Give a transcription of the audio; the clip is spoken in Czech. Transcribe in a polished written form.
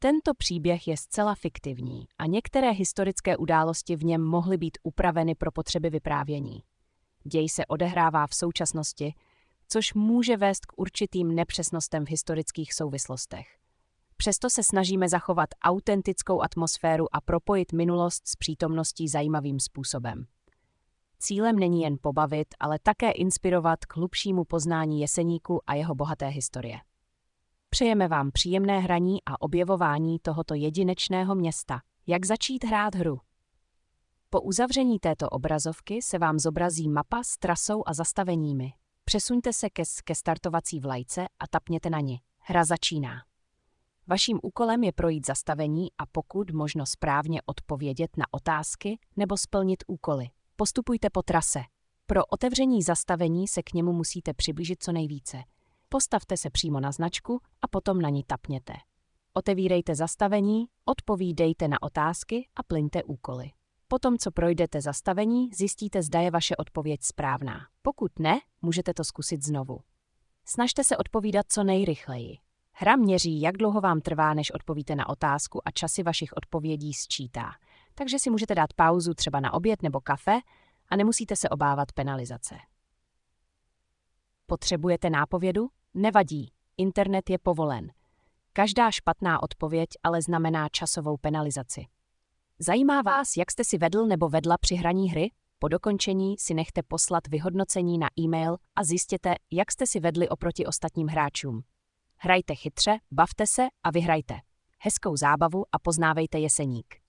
Tento příběh je zcela fiktivní a některé historické události v něm mohly být upraveny pro potřeby vyprávění. Děj se odehrává v současnosti, což může vést k určitým nepřesnostem v historických souvislostech. Přesto se snažíme zachovat autentickou atmosféru a propojit minulost s přítomností zajímavým způsobem. Cílem není jen pobavit, ale také inspirovat k hlubšímu poznání Jeseníku a jeho bohaté historie. Přejeme vám příjemné hraní a objevování tohoto jedinečného města. Jak začít hrát hru? Po uzavření této obrazovky se vám zobrazí mapa s trasou a zastaveními. Přesuňte se ke startovací vlajce a tapněte na ni. Hra začíná. Vaším úkolem je projít zastavení a pokud možno správně odpovědět na otázky nebo splnit úkoly. Postupujte po trase. Pro otevření zastavení se k němu musíte přiblížit co nejvíce. Postavte se přímo na značku a potom na ní tapněte. Otevírejte zastavení, odpovídejte na otázky a plňte úkoly. Potom, co projdete zastavení, zjistíte, zda je vaše odpověď správná. Pokud ne, můžete to zkusit znovu. Snažte se odpovídat co nejrychleji. Hra měří, jak dlouho vám trvá, než odpovíte na otázku a časy vašich odpovědí sčítá. Takže si můžete dát pauzu třeba na oběd nebo kafe a nemusíte se obávat penalizace. Potřebujete nápovědu? Nevadí, internet je povolen. Každá špatná odpověď ale znamená časovou penalizaci. Zajímá vás, jak jste si vedl nebo vedla při hraní hry? Po dokončení si nechte poslat vyhodnocení na e-mail a zjistěte, jak jste si vedli oproti ostatním hráčům. Hrajte chytře, bavte se a vyhrajte. Hezkou zábavu a poznávejte Jeseník.